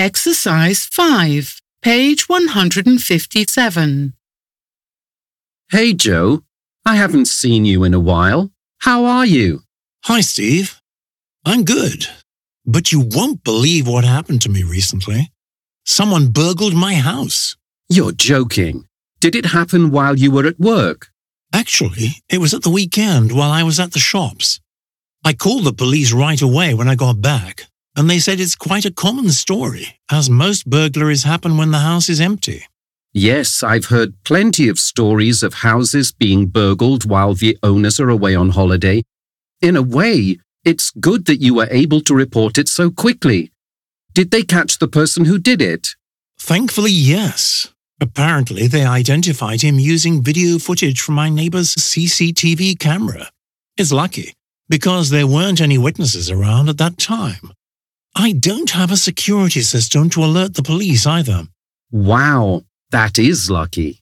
Exercise 5, page 157. Hey, Joe. I haven't seen you in a while. How are you? Hi, Steve. I'm good. But you won't believe what happened to me recently. Someone burgled my house. You're joking. Did it happen while you were at work? Actually, it was at the weekend while I was at the shops. I called the police right away when I got back, and they said it's quite a common story, as most burglaries happen when the house is empty. Yes, I've heard plenty of stories of houses being burgled while the owners are away on holiday. In a way, it's good that you were able to report it so quickly. Did they catch the person who did it? Thankfully, yes. Apparently, they identified him using video footage from my neighbor's CCTV camera. It's lucky, because there weren't any witnesses around at that time. I don't have a security system to alert the police either. Wow, that is lucky.